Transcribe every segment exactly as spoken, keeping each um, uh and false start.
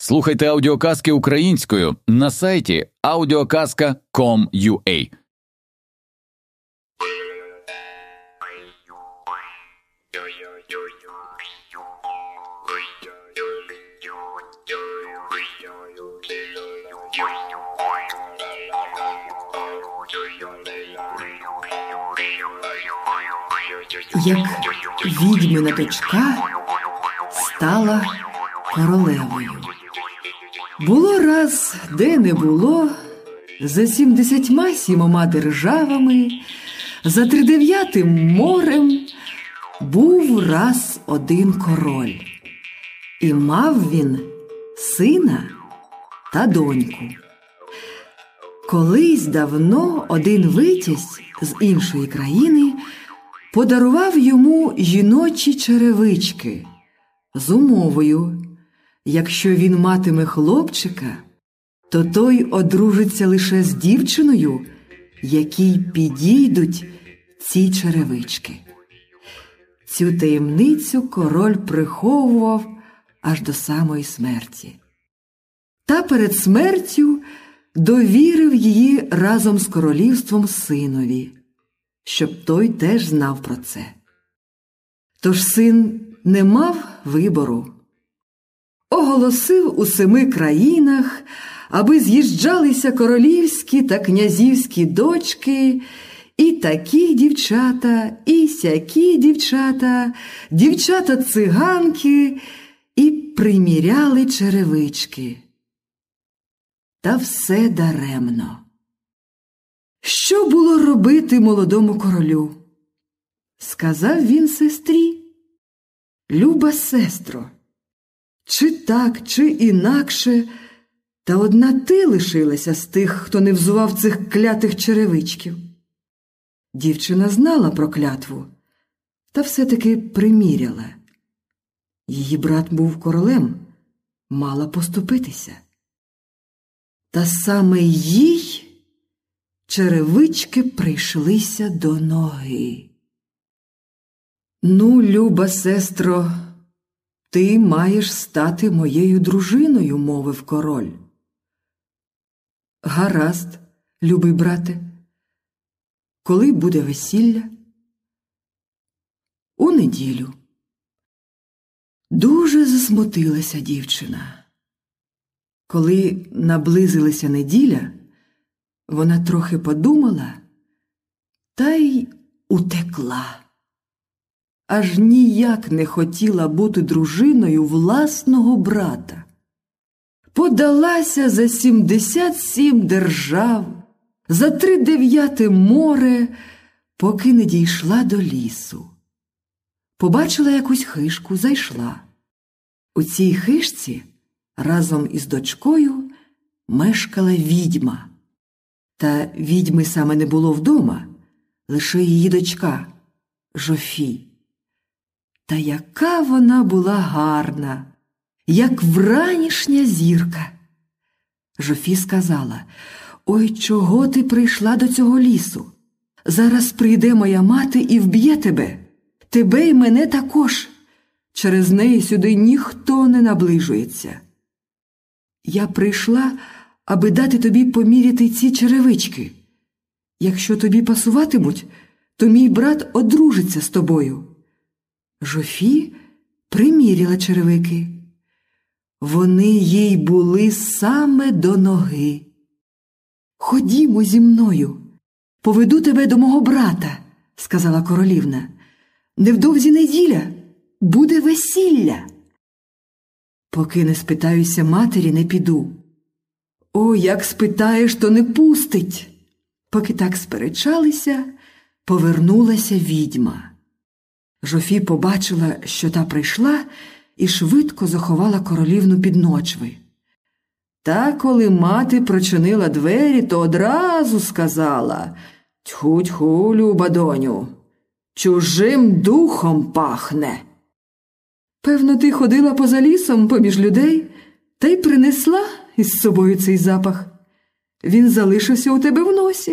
Слухайте аудіоказки українською на сайті аудіоказка крапка ком крапка ю а. Як відьмина дочка стала королевою. Було раз, де не було, за сімдесятьма сімома державами, за тридев'ятим морем був раз один король. І мав він сина та доньку. Колись давно один витязь з іншої країни подарував йому жіночі черевички з умовою: якщо він матиме хлопчика, то той одружиться лише з дівчиною, якій підійдуть ці черевички. Цю таємницю король приховував аж до самої смерті. Та перед смертю довірив її разом з королівством синові, щоб той теж знав про це. Тож син не мав вибору. Оголосив у семи країнах, аби з'їжджалися королівські та князівські дочки, і такі дівчата, і сякі дівчата, дівчата-циганки, і приміряли черевички. Та все даремно. Що було робити молодому королю? Сказав він сестрі: «Люба сестро, чи так, чи інакше, та одна ти лишилася з тих, хто не взував цих клятих черевичків». Дівчина знала про клятву, та все-таки приміряла. Її брат був королем, мала поступитися. Та саме їй черевички прийшлися до ноги. «Ну, люба сестро, ти маєш стати моєю дружиною», – мовив король. «Гаразд, любий брате. Коли буде весілля?» «У неділю». Дуже засмутилася дівчина. Коли наблизилася неділя, вона трохи подумала та й утекла. Аж ніяк не хотіла бути дружиною власного брата. Подалася за сімдесят сім держав, за тридев'яте море, поки не дійшла до лісу. Побачила якусь хижку, зайшла. У цій хижці разом із дочкою мешкала відьма. Та відьми саме не було вдома, лише її дочка Жофі. Та яка вона була гарна, як вранішня зірка. Жофі сказала: «Ой, чого ти прийшла до цього лісу? Зараз прийде моя мати і вб'є тебе, тебе й мене також. Через неї сюди ніхто не наближується. Я прийшла, аби дати тобі поміряти ці черевички. Якщо тобі пасуватимуть, то мій брат одружиться з тобою». Жофі приміряла черевики. Вони їй були саме до ноги. «Ходімо зі мною, поведу тебе до мого брата», – сказала королівна. «Невдовзі неділя, буде весілля». «Поки не спитаюся матері, не піду». «О, як спитаєш, то не пустить». Поки так сперечалися, повернулася відьма. Жофі побачила, що та прийшла, і швидко заховала королівну під ночви. Та коли мати прочинила двері, то одразу сказала: «Тьху-тьху, люба доню, чужим духом пахне». «Певно, ти ходила поза лісом поміж людей та й принесла із собою цей запах. Він залишився у тебе в носі».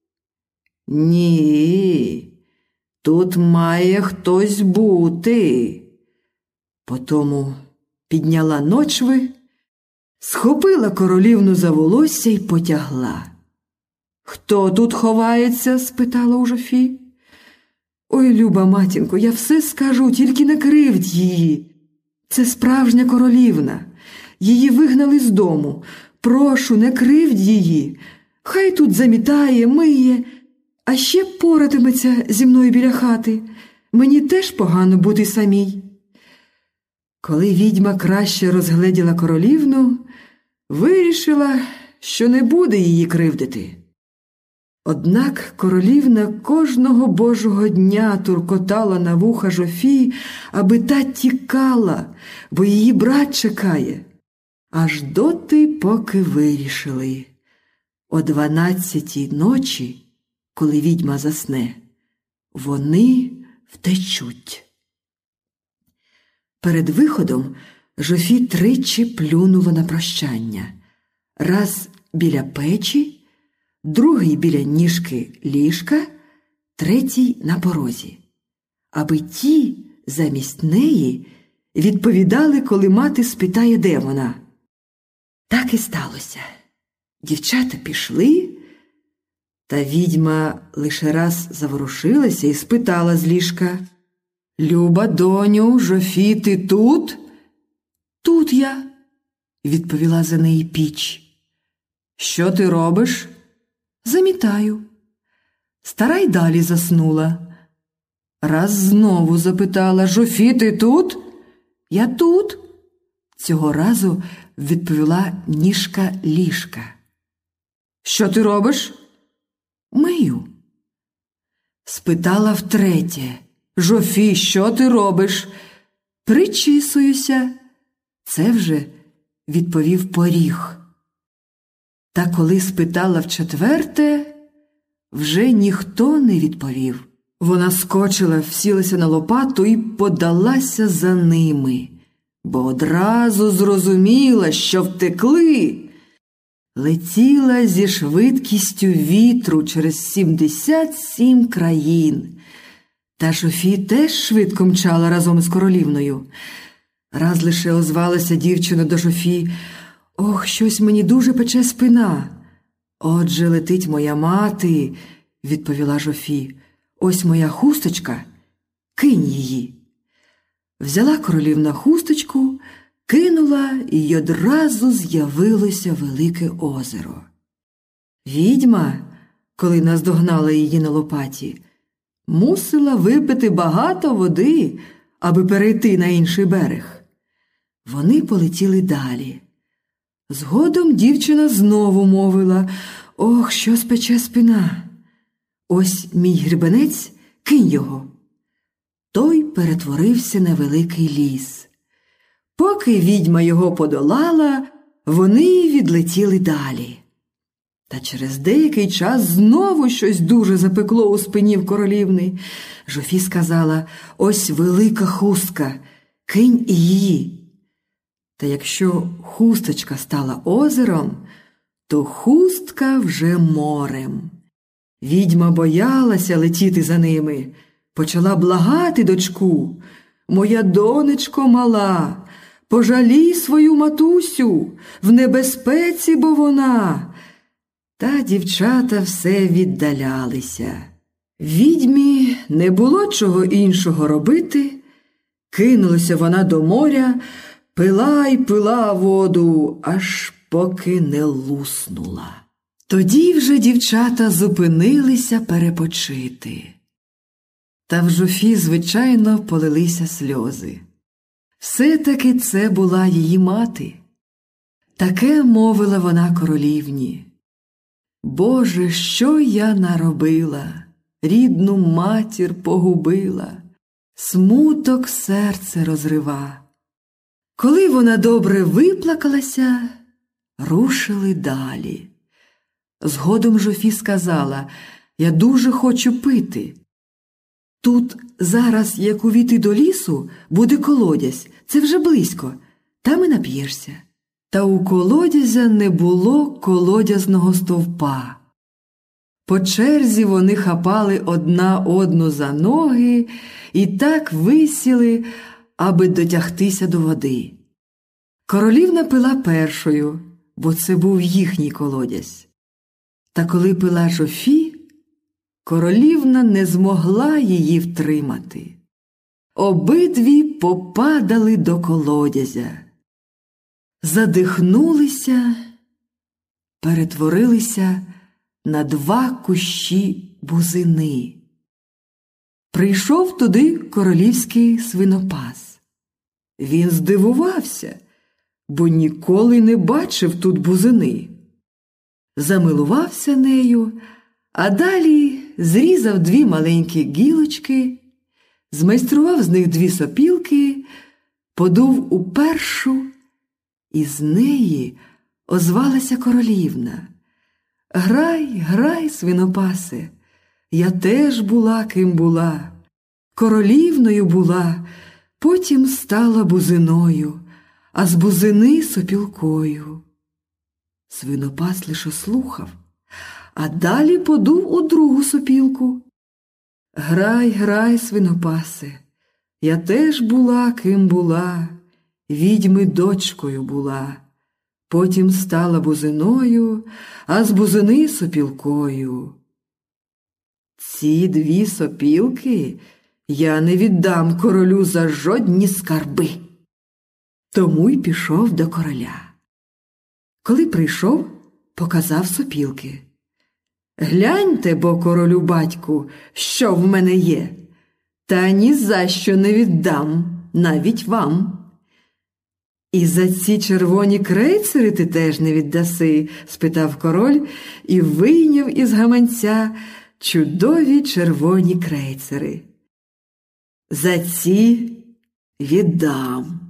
«Ні, тут має хтось бути». Потому підняла ночви Схопила королівну за волосся й потягла. «Хто тут ховається?» – спитала у Жофі. «Ой, люба матінко, я все скажу, тільки не кривдь її. Це справжня королівна. Її вигнали з дому. Прошу, не кривдь її. Хай тут замітає, миє, а ще поратиметься зі мною біля хати. Мені теж погано бути самій». Коли відьма краще розгледіла королівну, вирішила, що не буде її кривдити. Однак королівна кожного божого дня туркотала на вуха Жофі, аби та тікала, бо її брат чекає. Аж доти, поки вирішили. О дванадцятій ночі, коли відьма засне, вони втечуть. Перед виходом Жофі тричі плюнула на прощання. Раз біля печі, другий біля ніжки ліжка, третій на порозі. Аби ті замість неї відповідали, коли мати спитає, де вона. Так і сталося. Дівчата пішли, та відьма лише раз заворушилася і спитала з ліжка: «Люба доню, Жофі, ти тут?» «Тут я», – відповіла за неї піч. «Що ти робиш?» «Замітаю». Стара й далі заснула. Раз знову запитала: «Жофі, ти тут?» «Я тут», – цього разу відповіла ніжка ліжка. «Що ти робиш?» «Мию». Спитала втретє: «Жофі, що ти робиш?» «Причісуюся». Це вже відповів поріг. Та коли спитала вчетверте, вже ніхто не відповів. Вона скочила, всілася на лопату і подалася за ними, бо одразу зрозуміла, що втекли. Летіла зі швидкістю вітру через сімдесят сім країн. Та Жофі теж швидко мчала разом із королівною. Раз лише озвалася дівчина до Жофі: «Ох, щось мені дуже пече спина». «Отже, летить моя мати», – відповіла Жофі. «Ось моя хусточка, кинь її». Взяла королівна хусточку, кинула, і одразу з'явилося велике озеро. Відьма, коли наздогнала її на лопаті, мусила випити багато води, аби перейти на інший берег. Вони полетіли далі. Згодом дівчина знову мовила: «Ох, що спече спина! Ось мій гребенець, кинь його». Той перетворився на великий ліс. Поки відьма його подолала, вони відлетіли далі. Та через деякий час знову щось дуже запекло у спині в королівни. Жофі сказала: «Ось велика хустка, кинь і її». Та якщо хусточка стала озером, то хустка вже морем. Відьма боялася летіти за ними, почала благати дочку: «Моя донечко мала, пожалій свою матусю, в небезпеці, бо вона». Та дівчата все віддалялися. Відьмі не було чого іншого робити. Кинулася вона до моря, пила й пила воду, аж поки не луснула. Тоді вже дівчата зупинилися перепочити. Та в Жофі, звичайно, полилися сльози. Все-таки це була її мати. Таке мовила вона королівні: «Боже, що я наробила? Рідну матір погубила, смуток серце розрива». Коли вона добре виплакалася, рушили далі. Згодом Жофі сказала: «Я дуже хочу пити. Тут зараз, як увійти до лісу, буде колодязь, це вже близько, там і нап'єшся». Та у колодязя не було колодязного стовпа. По черзі вони хапали одна одну за ноги і так висіли, аби дотягтися до води. Королівна пила першою, бо це був їхній колодязь. Та коли пила Жофі, королівна не змогла її втримати. Обидві попадали до колодязя. Задихнулися, перетворилися на два кущі бузини. Прийшов туди королівський свинопас. Він здивувався, бо ніколи не бачив тут бузини. Замилувався нею, а далі зрізав дві маленькі гілочки, змайстрував з них дві сопілки, подув у першу, і з неї озвалася королівна. «Грай, грай, свинопасе, я теж була, ким була. Королівною була, потім стала бузиною, а з бузини сопілкою». Свинопас лише слухав, а далі подув у другу сопілку. «Грай, грай, свинопасе, я теж була, ким була, відьми дочкою була, потім стала бузиною, а з бузини сопілкою». «Ці дві сопілки я не віддам королю за жодні скарби». Тому й пішов до короля. Коли прийшов, показав сопілки. «Гляньте, бо, королю батьку, що в мене є, та ні за що не віддам, навіть вам». «І за ці червоні крейцери ти теж не віддаси?» – спитав король і вийняв із гаманця чудові червоні крейцери. «За ці віддам».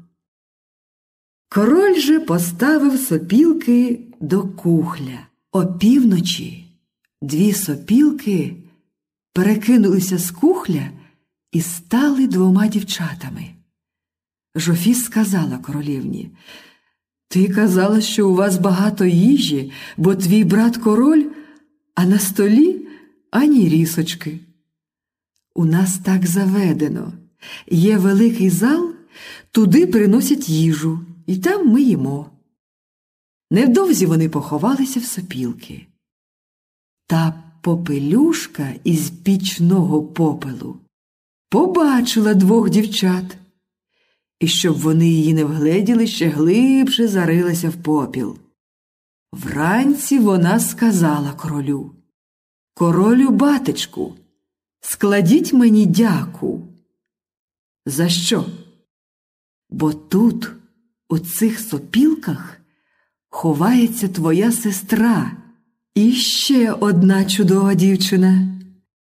Король же поставив сопілки до кухля. Опівночі дві сопілки перекинулися з кухля і стали двома дівчатами. Жофі сказала королівні: «Ти казала, що у вас багато їжі, бо твій брат король, а на столі ані рісочки». «У нас так заведено. Є великий зал, туди приносять їжу, і там ми їмо». Невдовзі вони поховалися в сопілки. Та попелюшка із пічного попелу побачила двох дівчат, і щоб вони її не вгледіли, ще глибше зарилася в попіл. Вранці вона сказала королю: «Королю батечку, складіть мені дяку». «За що?» «Бо тут, у цих сопілках, ховається твоя сестра і ще одна чудова дівчина».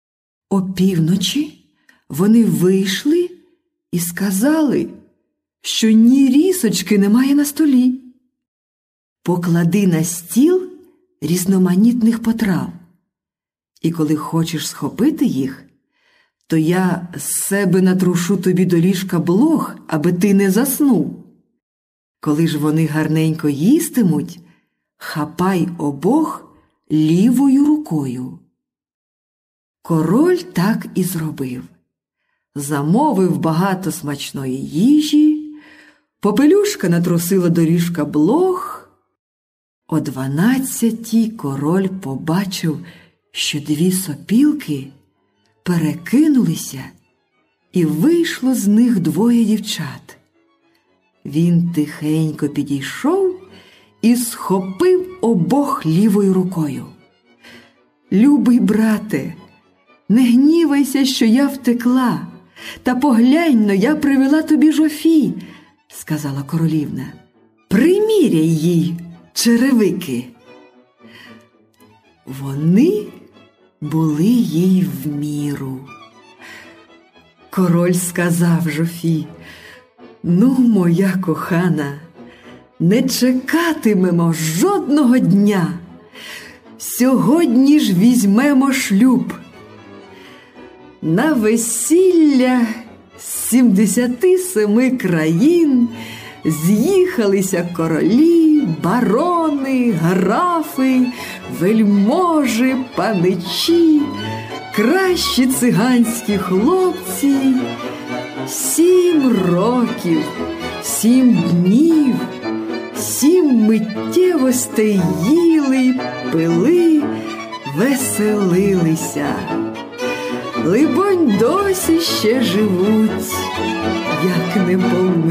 Опівночі вони вийшли і сказали, що ні рісочки немає на столі. «Поклади на стіл різноманітних потрав, і коли хочеш схопити їх, то я з себе натрушу тобі до ліжка блох, аби ти не заснув. Коли ж вони гарненько їстимуть, хапай обох лівою рукою». Король так і зробив. Замовив багато смачної їжі, попелюшка натрусила до ліжка блох. О дванадцятій король побачив, що дві сопілки перекинулися, і вийшло з них двоє дівчат. Він тихенько підійшов і схопив обох лівою рукою. «Любий брате, не гнівайся, що я втекла, та поглянь-но, я привела тобі Жофі», – сказала королівна. «Приміряй їй черевики». Вони були їй в міру. Король сказав Жофі: «Ну, моя кохана, не чекатимемо жодного дня. Сьогодні ж візьмемо шлюб». На весілля з сімдесяти семи країн з'їхалися королі, барони, графи, вельможі, паничі, кращі циганські хлопці. Сім років, сім днів сім миттєвостей їли, пили, веселилися. Либонь, досі ще живуть, як не померли.